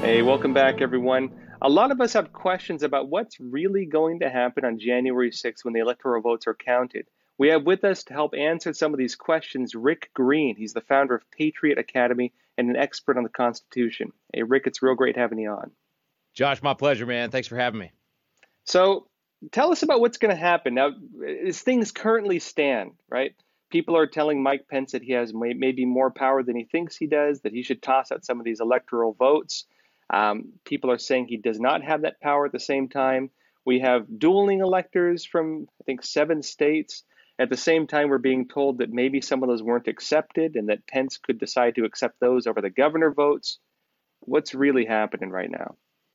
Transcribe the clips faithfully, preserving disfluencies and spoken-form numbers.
Hey, welcome back, everyone. A lot of us have questions about what's really going to happen on January sixth when the electoral votes are counted. We have with us to help answer some of these questions Rick Green. He's the founder of Patriot Academy and an expert on the Constitution. Hey, Rick, it's real great having you on. Josh, my pleasure, man. Thanks for having me. So tell us about what's going to happen. Now, as things currently stand, right? People are telling Mike Pence that he has may, maybe more power than he thinks he does, that he should toss out some of these electoral votes. Um, people are saying he does not have that power at the same time. We have dueling electors from, I think, seven states. At the same time, we're being told that maybe some of those weren't accepted and that Pence could decide to accept those over the governor votes. What's really happening right now?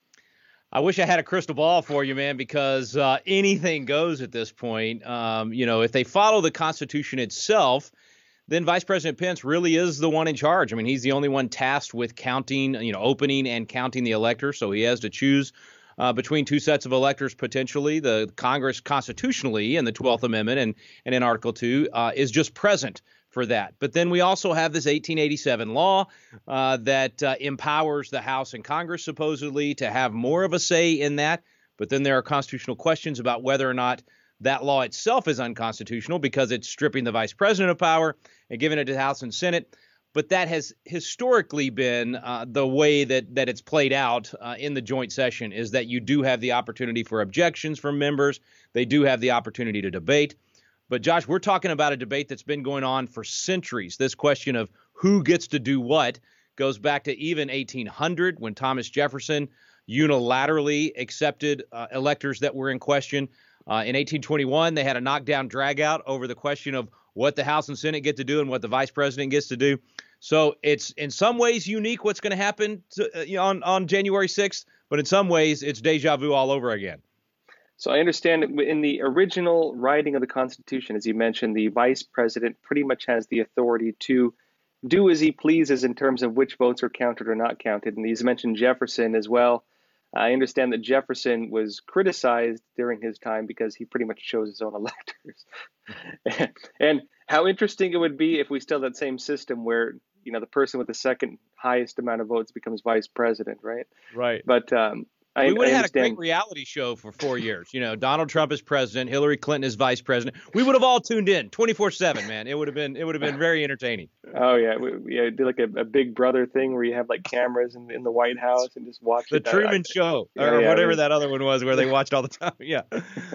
I wish I had a crystal ball for you, man, because uh, anything goes at this point. Um, you know, if they follow the Constitution itself, then Vice President Pence really is the one in charge. I mean, he's the only one tasked with counting, you know, opening and counting the electors. So he has to choose uh, between two sets of electors potentially. The Congress constitutionally in the twelfth Amendment and, and in Article two uh, is just present for that. But then we also have this eighteen eighty-seven law uh, that uh, empowers the House and Congress supposedly to have more of a say in that. But then there are constitutional questions about whether or not that law itself is unconstitutional because it's stripping the vice president of power and giving it to the House and Senate. But that has historically been uh, the way that that it's played out uh, in the joint session, is that you do have the opportunity for objections from members. They do have the opportunity to debate. But Josh, we're talking about a debate that's been going on for centuries. This question of who gets to do what goes back to even eighteen hundred, when Thomas Jefferson unilaterally accepted uh, electors that were in question. Uh, in eighteen twenty-one, they had a knockdown dragout over the question of what the House and Senate get to do and what the vice president gets to do. So it's in some ways unique what's going to happen to, uh, you know, on, on January sixth, but in some ways it's deja vu all over again. So I understand in the original writing of the Constitution, as you mentioned, the vice president pretty much has the authority to do as he pleases in terms of which votes are counted or not counted. And he's mentioned Jefferson as well. I understand that Jefferson was criticized during his time because he pretty much chose his own electors. And how interesting it would be if we still had that same system where, you know, the person with the second highest amount of votes becomes vice president, right? Right. But um, I, we would have I had a great reality show for four years. You know, Donald Trump is president, Hillary Clinton is vice president. We would have all tuned in twenty-four seven, man. It would have been it would have been very entertaining. Oh yeah, we, we yeah, do like a, a Big Brother thing where you have like cameras in, in the White House and just watch the it. Truman I, Show yeah, or yeah, whatever yeah. that other one was where they watched all the time. Yeah.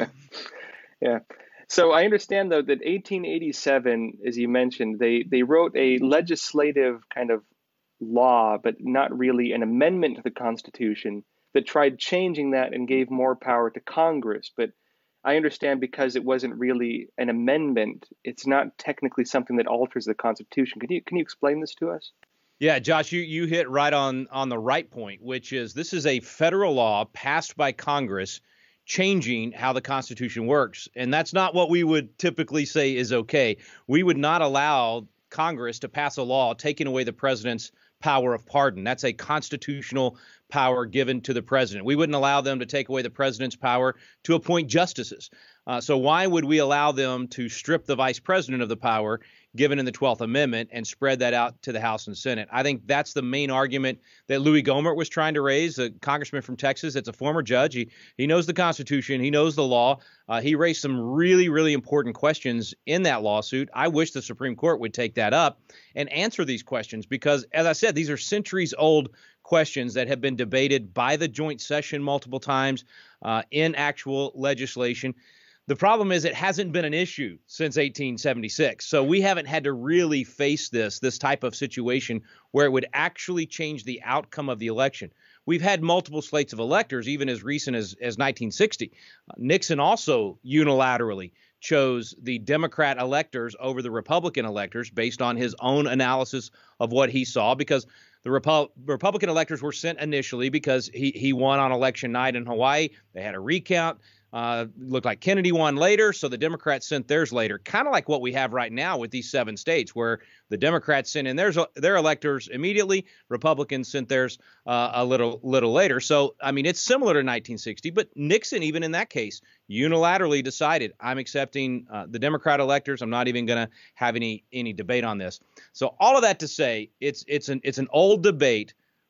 Yeah. So I understand though that eighteen eighty-seven, as you mentioned, they they wrote a legislative kind of law, but not really an amendment to the Constitution, that tried changing that and gave more power to Congress. But I understand because it wasn't really an amendment, it's not technically something that alters the Constitution. Can you can you explain this to us? Yeah, Josh, you, you hit right on on the right point, which is this is a federal law passed by Congress changing how the Constitution works. And that's not what we would typically say is okay. We would not allow Congress to pass a law taking away the president's power of pardon. That's a constitutional power given to the president. We wouldn't allow them to take away the president's power to appoint justices. Uh, so why would we allow them to strip the vice president of the power given in the twelfth Amendment and spread that out to the House and Senate? I think that's the main argument that Louis Gohmert was trying to raise, a congressman from Texas. It's a former judge. He, he knows the Constitution. He knows the law. Uh, he raised some really, really important questions in that lawsuit. I wish the Supreme Court would take that up and answer these questions because, as I said, these are centuries old questions that have been debated by the joint session multiple times uh, in actual legislation. The problem is it hasn't been an issue since eighteen seventy-six. So we haven't had to really face this, this type of situation where it would actually change the outcome of the election. We've had multiple slates of electors, even as recent as, as nineteen sixty. Uh, Nixon also unilaterally chose the Democrat electors over the Republican electors based on his own analysis of what he saw, because the Repu- Republican electors were sent initially because he, he won on election night in Hawaii. They had a recount. Uh, looked like Kennedy won later, so the Democrats sent theirs later, kind of like what we have right now with these seven states, where the Democrats sent in theirs, their electors immediately, Republicans sent theirs uh, a little little later. So, I mean, it's similar to nineteen sixty, but Nixon, even in that case, unilaterally decided, I'm accepting uh, the Democrat electors. I'm not even going to have any any debate on this. So all of that to say, it's it's an it's an old debate,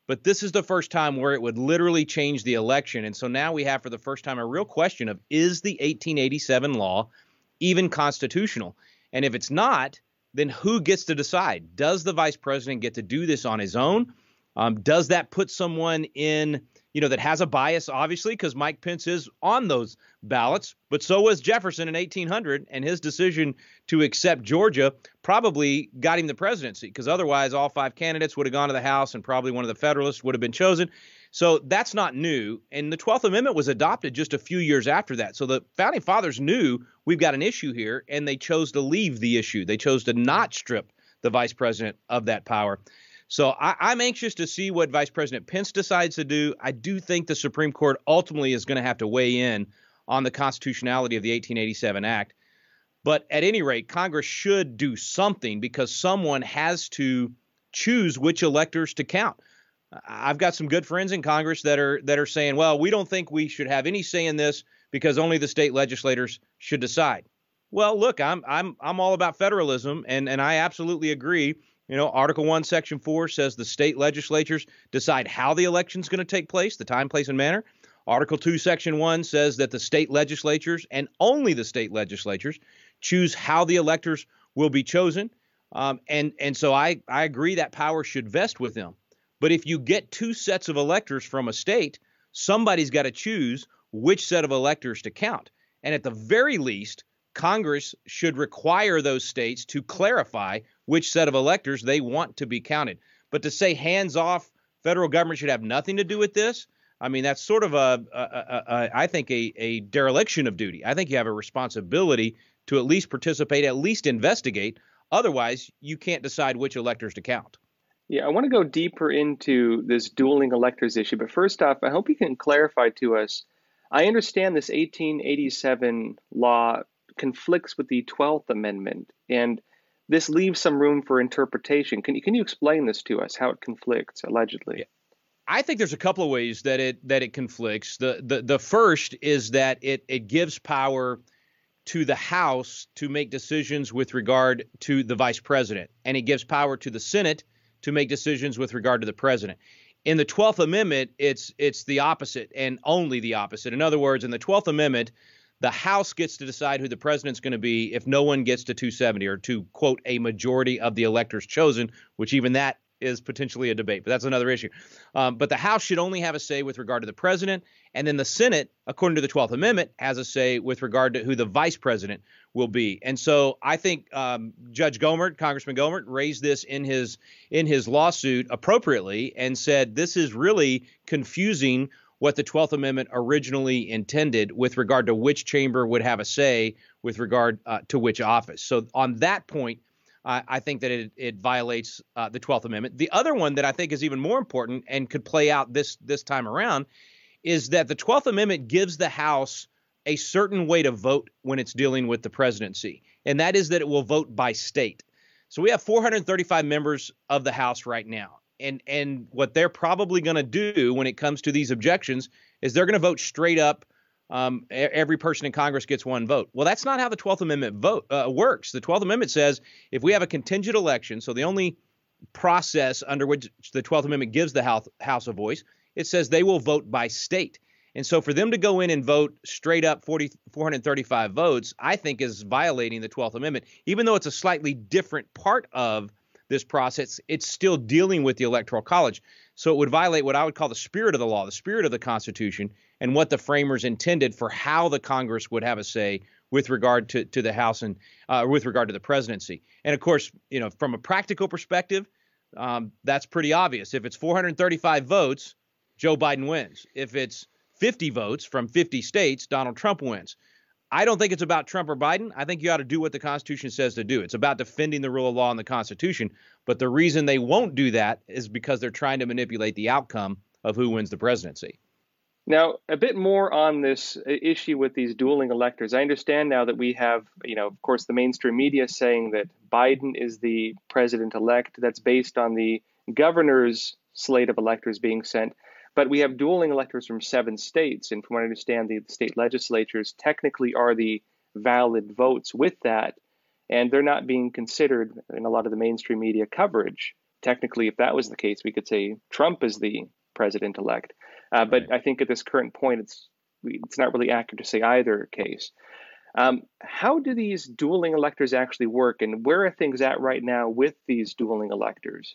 But this is the first time where it would literally change the election. And so now we have for the first time a real question of, is the eighteen eighty-seven law even constitutional? And if it's not, then who gets to decide? Does the vice president get to do this on his own? Um, does that put someone in, you know, that has a bias, obviously, because Mike Pence is on those ballots, but so was Jefferson in eighteen hundred, and his decision to accept Georgia probably got him the presidency, because otherwise all five candidates would have gone to the House and probably one of the Federalists would have been chosen. So that's not new. And the twelfth Amendment was adopted just a few years after that. So the Founding Fathers knew we've got an issue here, and they chose to leave the issue. They chose to not strip the vice president of that power. So I, I'm anxious to see what Vice President Pence decides to do. I do think the Supreme Court ultimately is going to have to weigh in on the constitutionality of the eighteen eighty-seven Act. But at any rate, Congress should do something, because someone has to choose which electors to count. I've got some good friends in Congress that are that are saying, well, we don't think we should have any say in this because only the state legislators should decide. Well, look, I'm I'm I'm all about federalism, and and I absolutely agree. You know, Article one, Section four says the state legislatures decide how the election is going to take place, the time, place, and manner. Article two, Section one says that the state legislatures, and only the state legislatures, choose how the electors will be chosen. Um, and and so I, I agree that power should vest with them. But if you get two sets of electors from a state, somebody's got to choose which set of electors to count. And at the very least, Congress should require those states to clarify which set of electors they want to be counted. But to say hands off, federal government should have nothing to do with this, I mean, that's sort of a, a, a, a I think, a, a dereliction of duty. I think you have a responsibility to at least participate, at least investigate. Otherwise, you can't decide which electors to count. Yeah, I want to go deeper into this dueling electors issue. But first off, I hope you can clarify to us. I understand this eighteen eighty-seven law conflicts with the twelfth Amendment, and this leaves some room for interpretation. Can you can you explain this to us, how it conflicts, allegedly? Yeah. I think there's a couple of ways that it that it conflicts. The the the first is that it it gives power to the House to make decisions with regard to the vice president, and it gives power to the Senate to make decisions with regard to the president. In the twelfth Amendment, it's it's the opposite, and only the opposite. In other words, in the twelfth Amendment, the House gets to decide who the president's going to be if no one gets to two seventy, or to quote a majority of the electors chosen, which even that is potentially a debate, but that's another issue. Um, but the House should only have a say with regard to the president, and then the Senate, according to the twelfth Amendment, has a say with regard to who the vice president will be. And so I think um, Judge Gohmert, Congressman Gohmert, raised this in his in his lawsuit appropriately and said this is really confusing what the twelfth Amendment originally intended with regard to which chamber would have a say with regard uh, to which office. So on that point, I, I think that it, it violates uh, the twelfth Amendment. The other one that I think is even more important and could play out this this time around is that the twelfth Amendment gives the House a certain way to vote when it's dealing with the presidency, and that is that it will vote by state. So we have four hundred thirty-five members of the House right now. And and what they're probably going to do when it comes to these objections is they're going to vote straight up. Um, every person in Congress gets one vote. Well, that's not how the twelfth Amendment vote uh, works. The twelfth Amendment says if we have a contingent election, so the only process under which the twelfth Amendment gives the House, House a voice, it says they will vote by state. And so for them to go in and vote straight up four hundred thirty-five votes, I think is violating the twelfth Amendment. Even though it's a slightly different part of this process, it's still dealing with the Electoral College. So it would violate what I would call the spirit of the law, the spirit of the Constitution, and what the framers intended for how the Congress would have a say with regard to, to the House and uh, with regard to the presidency. And of course, you know, from a practical perspective, um, that's pretty obvious. If it's four hundred thirty-five votes, Joe Biden wins. If it's fifty votes from fifty states, Donald Trump wins. I don't think it's about Trump or Biden. I think you ought to do what the Constitution says to do. It's about defending the rule of law and the Constitution. But the reason they won't do that is because they're trying to manipulate the outcome of who wins the presidency. Now, a bit more on this issue with these dueling electors. I understand now that we have, you know, of course, the mainstream media saying that Biden is the president-elect. That's based on the governor's slate of electors being sent. But we have dueling electors from seven states. And from what I understand, the state legislatures technically are the valid votes with that. And they're not being considered in a lot of the mainstream media coverage technically, if that was the case, we could say Trump is the president-elect. Uh, but Right. I think at this current point, it's it's not really accurate to say either case. Um, how do these dueling electors actually work, and where are things at right now with these dueling electors?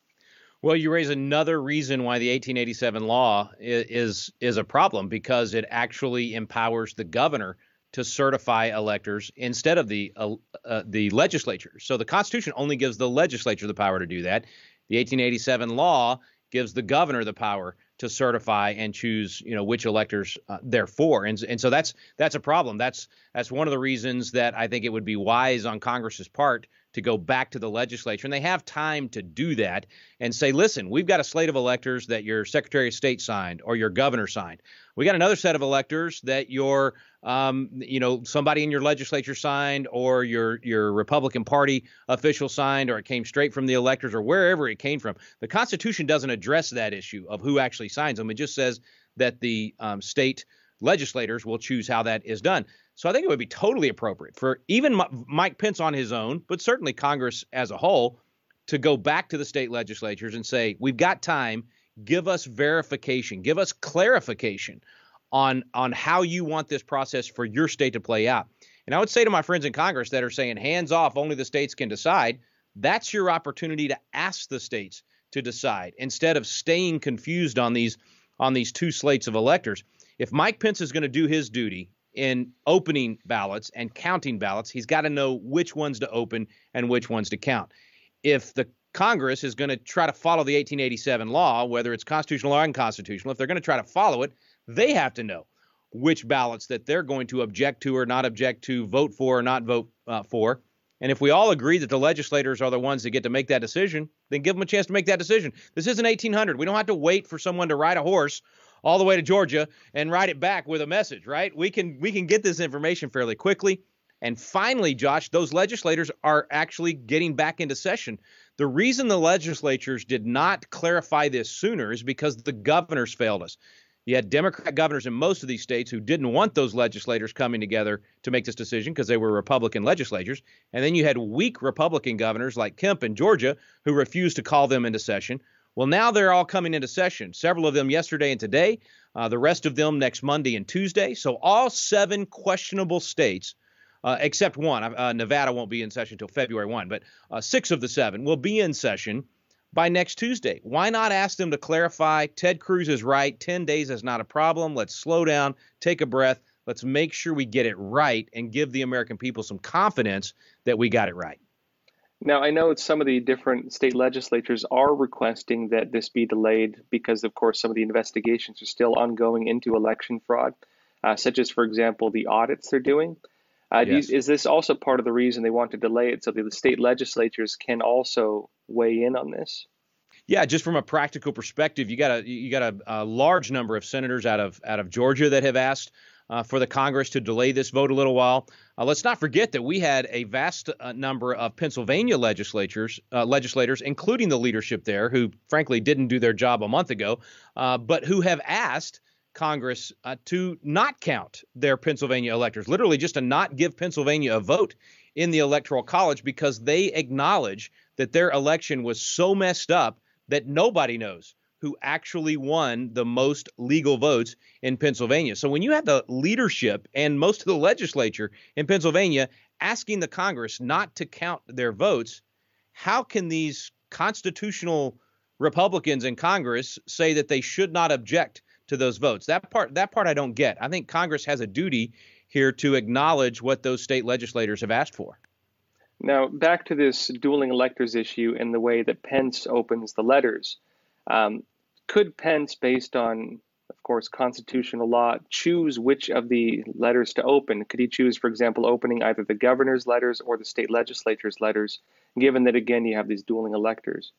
Well, you raise another reason why the eighteen eighty-seven law is, is is a problem, because it actually empowers the governor to certify electors instead of the uh, uh, the legislature. So the Constitution only gives the legislature the power to do that. The eighteen eighty-seven law gives the governor the power to certify and choose, you know, which electors uh, they're for. And, and so that's that's a problem. That's that's one of the reasons that I think it would be wise on Congress's part to go back to the legislature. And they have time to do that and say, listen, we've got a slate of electors that your Secretary of State signed or your governor signed. We got another set of electors that your, um, you know, somebody in your legislature signed, or your your Republican Party official signed, or it came straight from the electors, or wherever it came from. The Constitution doesn't address that issue of who actually signs them. It just says that the um, state legislators will choose how that is done. So I think it would be totally appropriate for even M- Mike Pence on his own, but certainly Congress as a whole, to go back to the state legislatures and say, we've got time, give us verification, give us clarification on, on how you want this process for your state to play out. And I would say to my friends in Congress that are saying, hands off, only the states can decide, that's your opportunity to ask the states to decide instead of staying confused on these on these two slates of electors. If Mike Pence is going to do his duty in opening ballots and counting ballots, he's got to know which ones to open and which ones to count. If the Congress is going to try to follow the eighteen eighty-seven law, whether it's constitutional or unconstitutional, if they're going to try to follow it, they have to know which ballots that they're going to object to or not object to, vote for or not vote uh, for. And if we all agree that the legislators are the ones that get to make that decision, then give them a chance to make that decision. This isn't eighteen hundred. We don't have to wait for someone to ride a horse all the way to Georgia and ride it back with a message, right? We can we can get this information fairly quickly. And finally, Josh, those legislators are actually getting back into session. The reason the legislatures did not clarify this sooner is because the governors failed us. You had Democrat governors in most of these states who didn't want those legislators coming together to make this decision because they were Republican legislatures. And then you had weak Republican governors like Kemp in Georgia who refused to call them into session. Well, now they're all coming into session, several of them yesterday and today, uh, the rest of them next Monday and Tuesday. So all seven questionable states, uh, except one, uh, Nevada won't be in session until February first, but uh, six of the seven will be in session by next Tuesday. Why not ask them to clarify? Ted Cruz is right. ten days is not a problem. Let's slow down, take a breath. Let's make sure we get it right and give the American people some confidence that we got it right. Now, I know some of the different state legislatures are requesting that this be delayed because, of course, some of the investigations are still ongoing into election fraud, uh, such as, for example, the audits they're doing. Uh, Yes. do you, is this also part of the reason they want to delay it so that the state legislatures can also weigh in on this? Yeah, just from a practical perspective, you got a you got a, a large number of senators out of out of Georgia that have asked uh, for the Congress to delay this vote a little while. Uh, let's not forget that we had a vast uh, number of Pennsylvania legislatures, uh, legislators, including the leadership there, who frankly didn't do their job a month ago, uh, but who have asked Congress uh, to not count their Pennsylvania electors, literally just to not give Pennsylvania a vote in the Electoral College because they acknowledge that their election was so messed up that nobody knows who actually won the most legal votes in Pennsylvania. So when you have the leadership and most of the legislature in Pennsylvania asking the Congress not to count their votes, how can these constitutional Republicans in Congress say that they should not object to those votes? That part, that part I don't get. I think Congress has a duty here to acknowledge what those state legislators have asked for. Now, back to this dueling electors issue and the way that Pence opens the letters. Um, could Pence, based on, of course, constitutional law, choose which of the letters to open? Could he choose, for example, opening either the governor's letters or the state legislature's letters, given that, again, you have these dueling electors?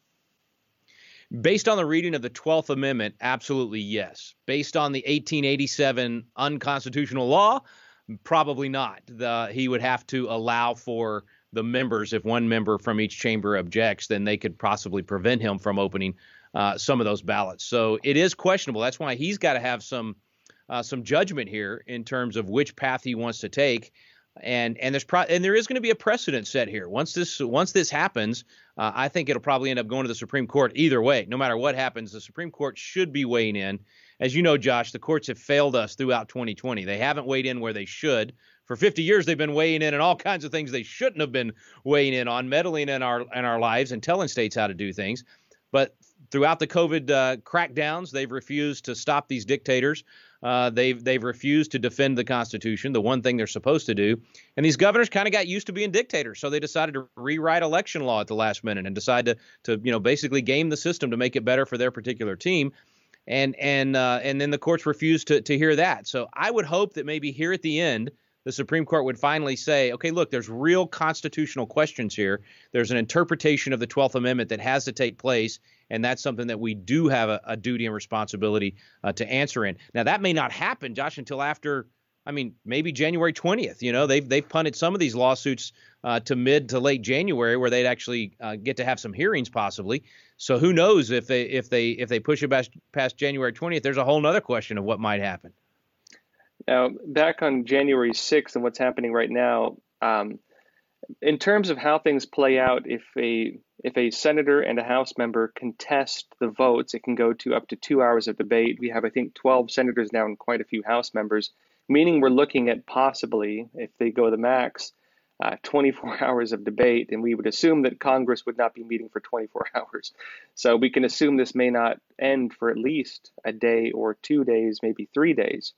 Based on the reading of the twelfth Amendment, absolutely yes. Based on the eighteen eighty-seven unconstitutional law, probably not. The, he would have to allow for the members, if one member from each chamber objects, then they could possibly prevent him from opening uh, some of those ballots. So it is questionable. That's why he's got to have some uh, some judgment here in terms of which path he wants to take. And and there's pro- and there is going to be a precedent set here. Once this once this happens, uh, I think it'll probably end up going to the Supreme Court either way. No matter what happens, the Supreme Court should be weighing in. As you know, Josh, the courts have failed us throughout twenty twenty. They haven't weighed in where they should. For fifty years, they've been weighing in on all kinds of things they shouldn't have been weighing in on, meddling in our in our lives and telling states how to do things. But throughout the COVID uh, crackdowns, they've refused to stop these dictators. Uh, they've they've refused to defend the Constitution, the one thing they're supposed to do. And these governors kind of got used to being dictators, so they decided to rewrite election law at the last minute and decide to to you know basically game the system to make it better for their particular team. And and uh, and then the courts refused to to hear that. So I would hope that maybe here at the end, the Supreme Court would finally say, okay, look, there's real constitutional questions here. There's an interpretation of the twelfth Amendment that has to take place, and that's something that we do have a, a duty and responsibility uh, to answer in. Now, that may not happen, Josh, until after, I mean, maybe January twentieth. You know, they've they've punted some of these lawsuits uh, to mid to late January, where they'd actually uh, get to have some hearings possibly. So who knows if they if they if they push it past, past January twentieth? There's a whole other question of what might happen. Now, back on January sixth and what's happening right now, um, in terms of how things play out, if a if a senator and a House member contest the votes, it can go to up to two hours of debate. We have, I think, twelve senators now and quite a few House members, meaning we're looking at possibly, if they go the max, uh, twenty-four hours of debate, and we would assume that Congress would not be meeting for twenty-four hours. So we can assume this may not end for at least a day or two days, maybe three days.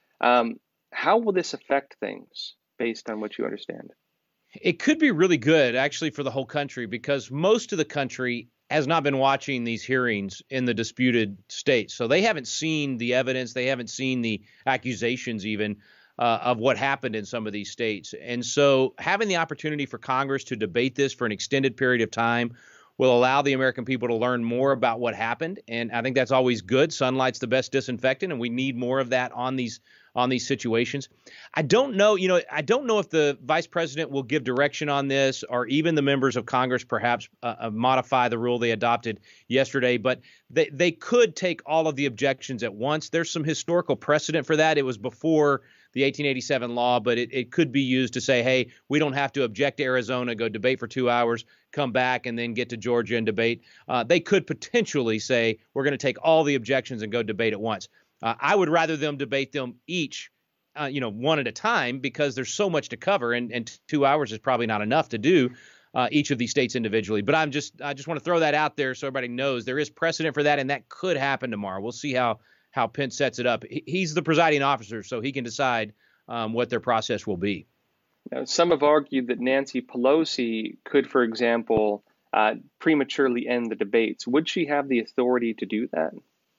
Um, how will this affect things based on what you understand? It could be really good, actually, for the whole country, because most of the country has not been watching these hearings in the disputed states. So they haven't seen the evidence. They haven't seen the accusations even uh, of what happened in some of these states. And so having the opportunity for Congress to debate this for an extended period of time will allow the American people to learn more about what happened. And I think that's always good. Sunlight's the best disinfectant, and we need more of that on these on these situations. I don't know, you know, I don't know if the vice president will give direction on this, or even the members of Congress perhaps uh, modify the rule they adopted yesterday, but they, they could take all of the objections at once. There's some historical precedent for that. It was before the eighteen eighty-seven law, but it, it could be used to say, hey, we don't have to object to Arizona, go debate for two hours, come back, and then get to Georgia and debate. Uh, they could potentially say, we're going to take all the objections and go debate at once. Uh, I would rather them debate them each, uh, you know, one at a time, because there's so much to cover, and, and two hours is probably not enough to do uh, each of these states individually. But I'm just, I just want to throw that out there so everybody knows there is precedent for that, and that could happen tomorrow. We'll see how how Pence sets it up. He's the presiding officer, so he can decide um, what their process will be. Now, some have argued that Nancy Pelosi could, for example, uh, prematurely end the debates. Would she have the authority to do that?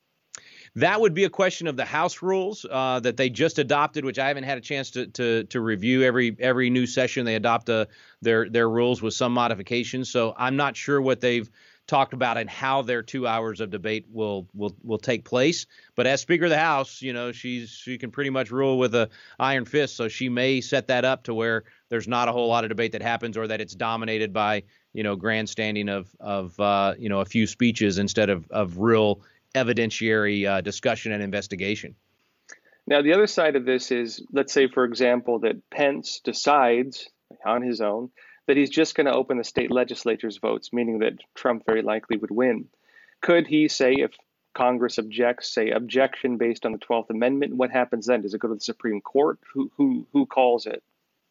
That would be a question of the House rules uh, that they just adopted, which I haven't had a chance to to, to review. Every every new session, they adopt a, their their rules with some modifications. So I'm not sure what they've talked about and how their two hours of debate will will will take place. But as Speaker of the House, you know, she's she can pretty much rule with a iron fist. So she may set that up to where there's not a whole lot of debate that happens, or that it's dominated by, you know, grandstanding of of uh, you know, a few speeches instead of of real evidentiary uh, discussion and investigation. Now, the other side of this is, let's say, for example, that Pence decides on his own that he's just going to open the state legislatures' votes, meaning that Trump very likely would win. Could he say, if Congress objects, say objection based on the twelfth Amendment, what happens then? Does it go to the Supreme Court? Who who who calls it?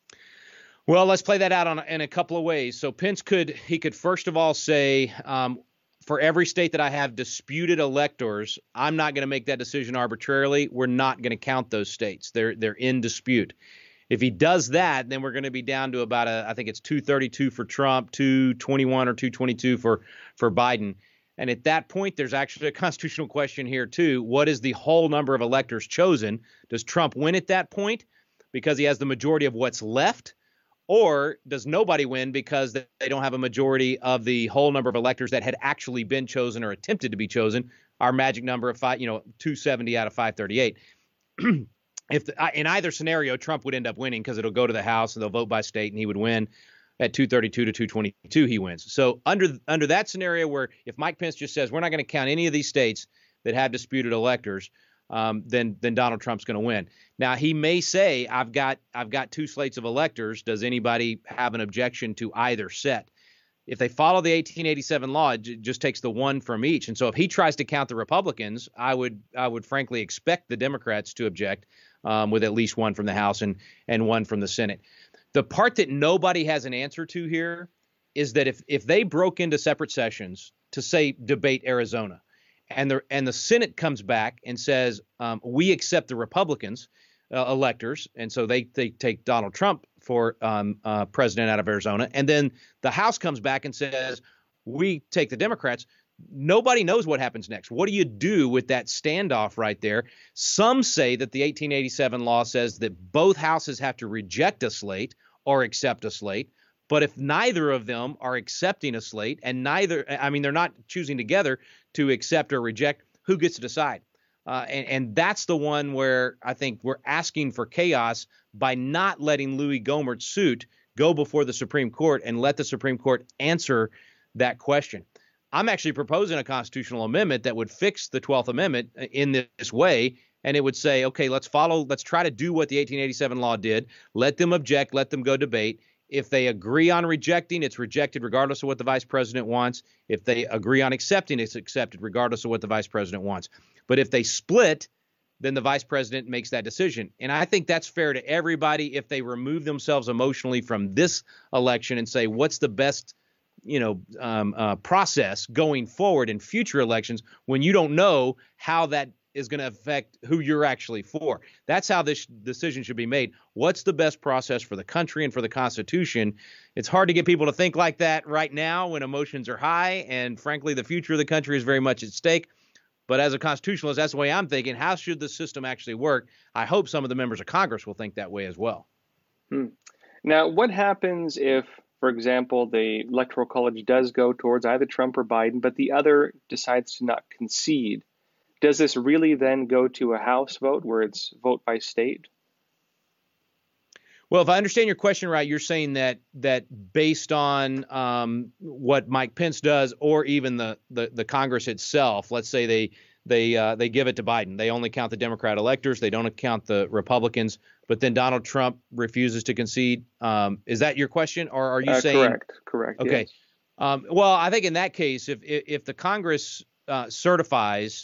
Well, let's play that out on, in a couple of ways. So Pence could, he could first of all say, um, for every state that I have disputed electors, I'm not going to make that decision arbitrarily. We're not going to count those states. They're they're in dispute. If he does that, then we're going to be down to about a, I think it's two thirty-two for Trump, two twenty-one or two twenty-two for for Biden. And at that point, there's actually a constitutional question here too. What is the whole number of electors chosen? Does Trump win at that point because he has the majority of what's left? Or does nobody win because they don't have a majority of the whole number of electors that had actually been chosen or attempted to be chosen? Our magic number of five, you know, two seventy out of five thirty-eight. If the, in either scenario, Trump would end up winning because it'll go to the House and they'll vote by state, and he would win at two thirty-two to two twenty-two. He wins. So under under that scenario, where if Mike Pence just says we're not going to count any of these states that have disputed electors, um, then then Donald Trump's going to win. Now he may say, I've got I've got two slates of electors. Does anybody have an objection to either set? If they follow the eighteen eighty-seven law, it j- just takes the one from each. And so if he tries to count the Republicans, I would I would frankly expect the Democrats to object um, with at least one from the House and and one from the Senate. The part that nobody has an answer to here is that if if they broke into separate sessions to say debate Arizona, and the and the Senate comes back and says um, we accept the Republicans uh, electors, and so they they take Donald Trump for um, uh, president out of Arizona, and then the House comes back and says we take the Democrats. Nobody knows what happens next. What do you do with that standoff right there? Some say that the eighteen eighty-seven law says that both houses have to reject a slate or accept a slate. But if neither of them are accepting a slate and neither, I mean, they're not choosing together to accept or reject, who gets to decide? Uh, and, and that's the one where I think we're asking for chaos by not letting Louis Gohmert's suit go before the Supreme Court and let the Supreme Court answer that question. I'm actually proposing a constitutional amendment that would fix the twelfth Amendment in this way. And it would say, OK, let's follow. Let's try to do what the eighteen eighty-seven law did. Let them object. Let them go debate. If they agree on rejecting, it's rejected regardless of what the vice president wants. If they agree on accepting, it's accepted regardless of what the vice president wants. But if they split, then the vice president makes that decision. And I think that's fair to everybody if they remove themselves emotionally from this election and say, what's the best you know, um, uh, process going forward in future elections when you don't know how that is going to affect who you're actually for. That's how this decision should be made. What's the best process for the country and for the Constitution? It's hard to get people to think like that right now when emotions are high. And frankly, the future of the country is very much at stake. But as a constitutionalist, that's the way I'm thinking. How should the system actually work? I hope some of the members of Congress will think that way as well. Hmm. Now, what happens if, for example, the Electoral College does go towards either Trump or Biden, but the other decides to not concede? Does this really then go to a House vote where it's vote by state? Well, if I understand your question right, you're saying that that based on um, what Mike Pence does, or even the, the the Congress itself, let's say they they uh, they give it to Biden, they only count the Democrat electors, they don't count the Republicans, but then Donald Trump refuses to concede. Um, is that your question, or are you uh, saying correct? Correct. Okay. Yes. Um, well, I think in that case, if if, if the Congress uh, certifies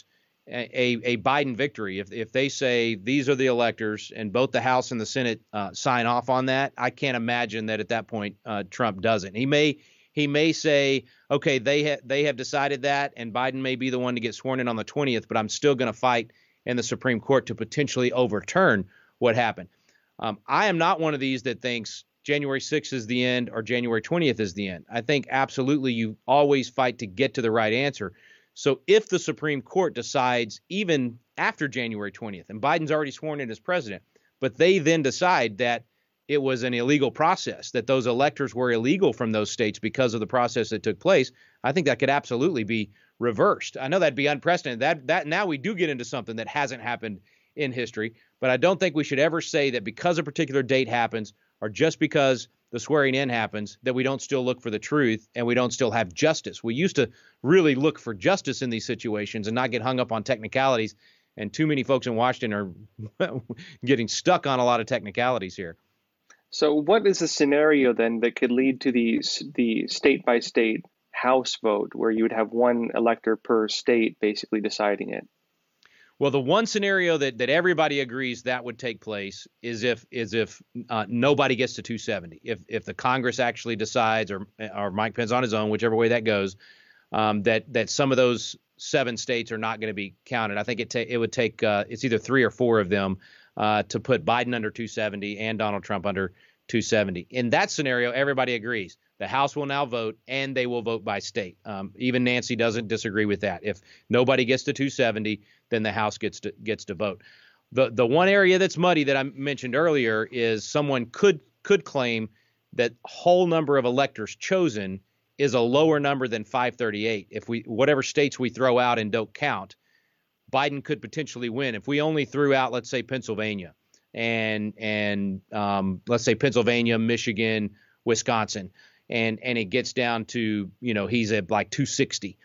A, a Biden victory, if if they say these are the electors and both the House and the Senate uh, sign off on that, I can't imagine that at that point uh, Trump doesn't. He may he may say, OK, they ha- they have decided that, and Biden may be the one to get sworn in on the twentieth, but I'm still going to fight in the Supreme Court to potentially overturn what happened. Um, I am not one of these that thinks January sixth is the end or January twentieth is the end. I think absolutely you always fight to get to the right answer. So if the Supreme Court decides even after January twentieth, and Biden's already sworn in as president, but they then decide that it was an illegal process, that those electors were illegal from those states because of the process that took place, I think that could absolutely be reversed. I know that'd be unprecedented. That that now we do get into something that hasn't happened in history, but I don't think we should ever say that because a particular date happens or just because the swearing in happens, that we don't still look for the truth and we don't still have justice. We used to really look for justice in these situations and not get hung up on technicalities. And too many folks in Washington are getting stuck on a lot of technicalities here. So what is the scenario then that could lead to the the state by state House vote where you would have one elector per state basically deciding it? Well, the one scenario that, that everybody agrees that would take place is if is if uh, nobody gets to two seventy. If if the Congress actually decides, or or Mike Pence on his own, whichever way that goes, um, that that some of those seven states are not going to be counted. I think it ta- it would take uh, it's either three or four of them uh, to put Biden under two seventy and Donald Trump under two seventy. In that scenario, everybody agrees. The House will now vote, and they will vote by state. Um, even Nancy doesn't disagree with that. If nobody gets to two seventy, then the House gets to gets to vote. The the one area that's muddy that I mentioned earlier is someone could could claim that whole number of electors chosen is a lower number than five thirty-eight. If we whatever states we throw out and don't count, Biden could potentially win. If we only threw out, let's say, Pennsylvania and and um, let's say Pennsylvania, Michigan, Wisconsin. And and it gets down to, you know, he's at like two sixty.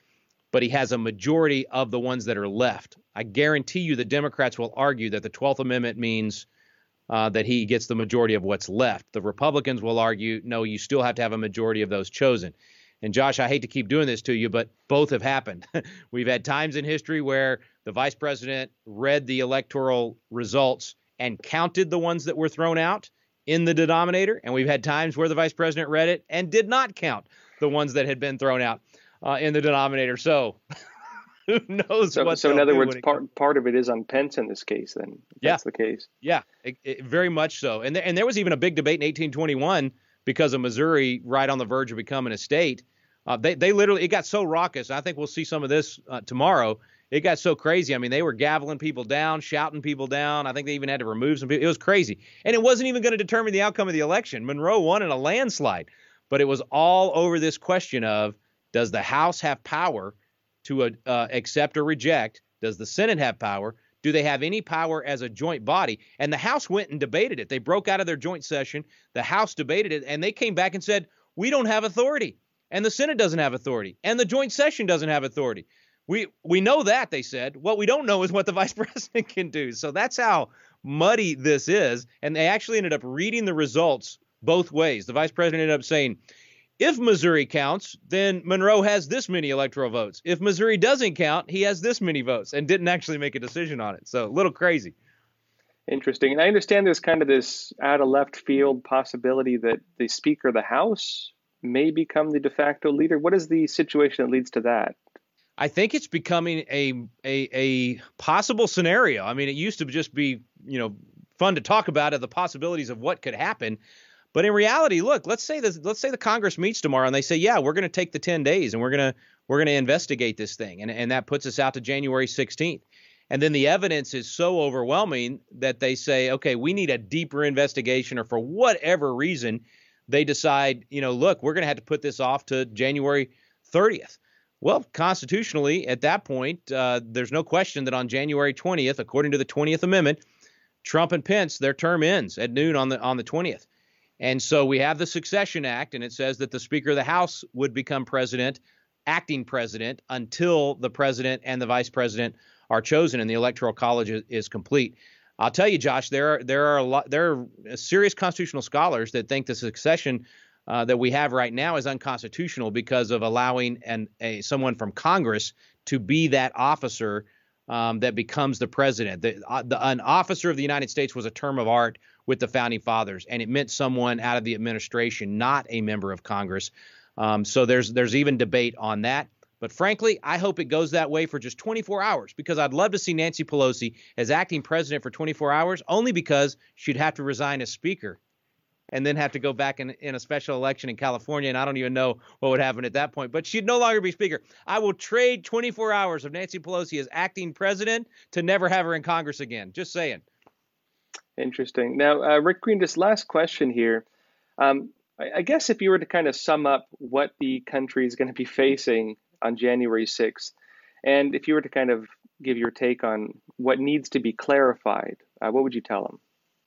but he has a majority of the ones that are left. I guarantee you the Democrats will argue that the twelfth Amendment means uh, that he gets the majority of what's left. The Republicans will argue, no, you still have to have a majority of those chosen. And Josh, I hate to keep doing this to you, but both have happened. We've had times in history where the vice president read the electoral results and counted the ones that were thrown out in the denominator. And we've had times where the vice president read it and did not count the ones that had been thrown out uh, in the denominator. So who knows so, what So in other words, part, comes. part of it is on Pence in this case, then, if yeah. that's the case. Yeah, it, it, very much so. And, th- and there was even a big debate in eighteen twenty-one because of Missouri right on the verge of becoming a state. Uh, they, they literally, it got so raucous. I think we'll see some of this uh, tomorrow. It got so crazy. I mean, they were gaveling people down, shouting people down. I think they even had to remove some people. It was crazy. And it wasn't even going to determine the outcome of the election. Monroe won in a landslide. But it was all over this question of, does the House have power to uh, accept or reject? Does the Senate have power? Do they have any power as a joint body? And the House went and debated it. They broke out of their joint session. The House debated it, and they came back and said, we don't have authority. And the Senate doesn't have authority. And the joint session doesn't have authority. We we know that, they said. What we don't know is what the vice president can do. So that's how muddy this is. And they actually ended up reading the results both ways. The vice president ended up saying, if Missouri counts, then Monroe has this many electoral votes. If Missouri doesn't count, he has this many votes, and didn't actually make a decision on it. So a little crazy. Interesting. And I understand there's kind of this out of left field possibility that the Speaker of the House may become the de facto leader. What is the situation that leads to that? I think it's becoming a, a a possible scenario. I mean, it used to just be, you know, fun to talk about it, the possibilities of what could happen. But in reality, look, let's say this, let's say the Congress meets tomorrow and they say, yeah, we're going to take the ten days and we're going to we're going to investigate this thing. And, and that puts us out to January sixteenth. And then the evidence is so overwhelming that they say, OK, we need a deeper investigation, or for whatever reason, they decide, you know, look, we're going to have to put this off to January thirtieth. Well, constitutionally, at that point, uh, there's no question that on January twentieth, according to the twentieth Amendment, Trump and Pence, their term ends at noon on the on the twentieth. And so we have the Succession Act, and it says that the Speaker of the House would become president, acting president, until the president and the vice president are chosen and the Electoral College is, is complete. I'll tell you, Josh, there are there are a lot there are serious constitutional scholars that think the succession uh, that we have right now is unconstitutional because of allowing an a someone from Congress to be that officer um, that becomes the president. The, uh, the, an officer of the United States was a term of art with the founding fathers, and it meant someone out of the administration, not a member of Congress. Um, so there's there's even debate on that. But frankly, I hope it goes that way for just twenty-four hours, because I'd love to see Nancy Pelosi as acting president for twenty-four hours, only because she'd have to resign as speaker and then have to go back in, in a special election in California. And I don't even know what would happen at that point, but she'd no longer be speaker. I will trade twenty-four hours of Nancy Pelosi as acting president to never have her in Congress again. Just saying. Interesting. Now, uh, Rick Green, this last question here. Um, I, I guess if you were to kind of sum up what the country is going to be facing on January sixth, and if you were to kind of give your take on what needs to be clarified, uh, what would you tell them?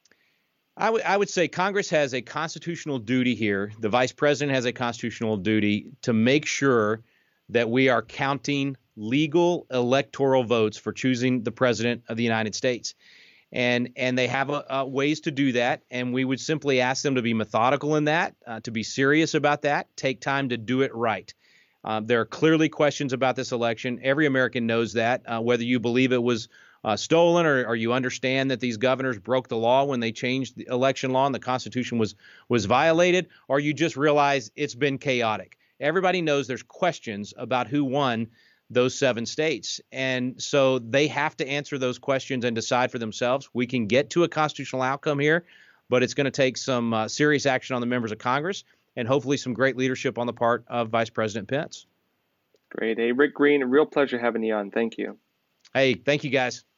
I would I would say Congress has a constitutional duty here. The vice president has a constitutional duty to make sure that we are counting legal electoral votes for choosing the president of the United States. And and they have a, a ways to do that. And we would simply ask them to be methodical in that, uh, to be serious about that, take time to do it right. Um, there are clearly questions about this election. Every American knows that, uh, whether you believe it was uh, stolen or, or you understand that these governors broke the law when they changed the election law and the Constitution was was violated, or you just realize it's been chaotic. Everybody knows there's questions about who won those seven states. And so they have to answer those questions and decide for themselves. We can get to a constitutional outcome here, but it's going to take some uh, serious action on the members of Congress and hopefully some great leadership on the part of Vice President Pence. Great. Hey, Rick Green, a real pleasure having you on. Thank you. Hey, thank you, guys.